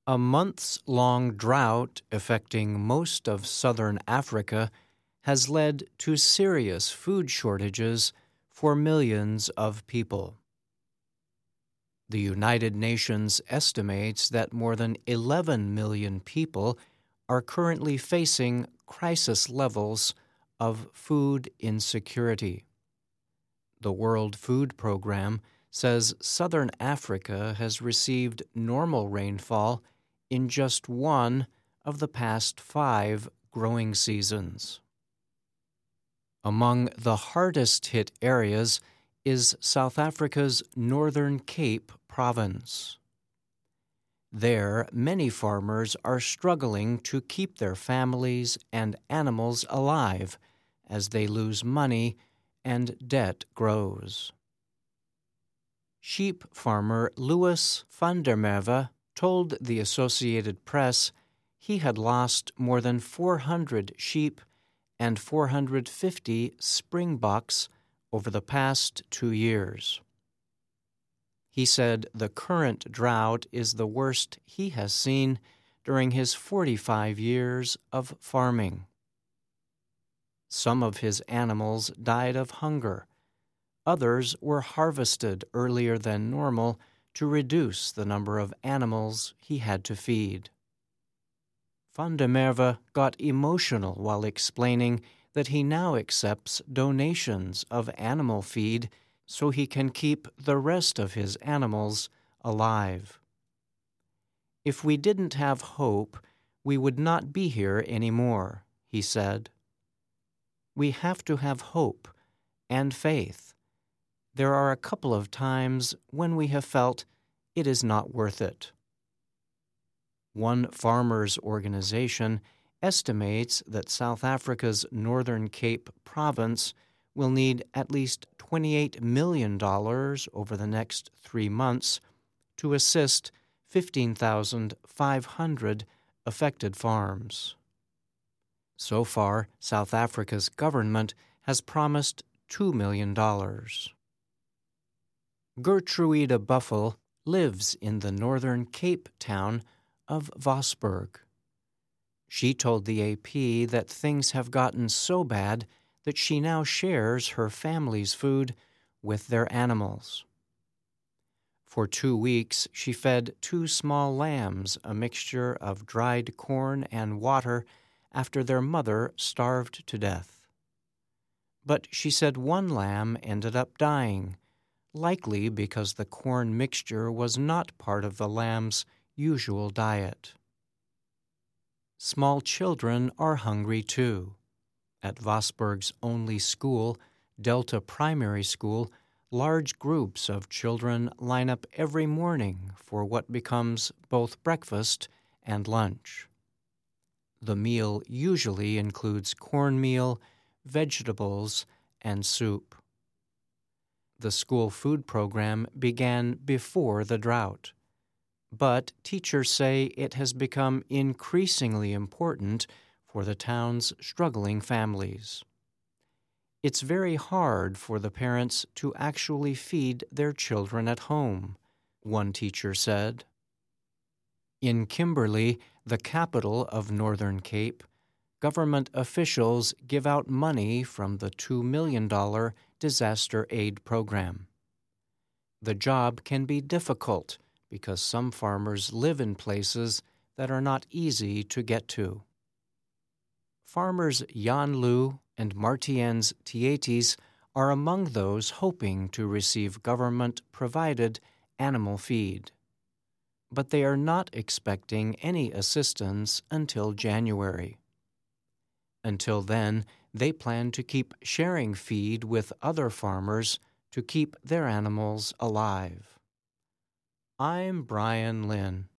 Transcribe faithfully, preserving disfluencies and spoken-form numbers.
A months-long drought affecting most of southern Africa has led to serious food shortages for millions of people. The United Nations estimates that more than eleven million people are currently facing crisis levels of food insecurity. The World Food Program says southern Africa has received normal rainfall in just one of the past five growing seasons. Among the hardest hit areas is South Africa's Northern Cape province. There, many farmers are struggling to keep their families and animals alive as they lose money and debt grows. Sheep farmer Louis van der Merwe told the Associated Press he had lost more than four hundred sheep and four hundred fifty springboks over the past two years. He said the current drought is the worst he has seen during his forty-five years of farming. Some of his animals died of hunger. Others were harvested earlier than normal to reduce the number of animals he had to feed. Van der Merwe got emotional while explaining that he now accepts donations of animal feed so he can keep the rest of his animals alive. If we didn't have hope, we would not be here anymore, he said. We have to have hope and faith. There are a couple of times when we have felt it is not worth it. One farmers' organization estimates that South Africa's Northern Cape province will need at least twenty-eight million dollars over the next three months to assist fifteen thousand five hundred affected farms. So far, South Africa's government has promised two million dollars. Gertruida Buffel lives in the Northern Cape town of Vosburg. She told the A P that things have gotten so bad that she now shares her family's food with their animals. For two weeks, she fed two small lambs a mixture of dried corn and water after their mother starved to death. But she said one lamb ended up dying, likely because the corn mixture was not part of the lamb's usual diet. Small children are hungry too. At Vosburg's only school, Delta Primary School, large groups of children line up every morning for what becomes both breakfast and lunch. The meal usually includes cornmeal, vegetables, and soup. The school food program began before the drought, but teachers say it has become increasingly important for the town's struggling families. It's very hard for the parents to actually feed their children at home, one teacher said. In Kimberley, the capital of Northern Cape, government officials give out money from the two million dollars disaster aid program. The job can be difficult because some farmers live in places that are not easy to get to. Farmers Jan Lu and Martiens Tietis are among those hoping to receive government-provided animal feed. But they are not expecting any assistance until January. Until then, they plan to keep sharing feed with other farmers to keep their animals alive. I'm Brian Lynn.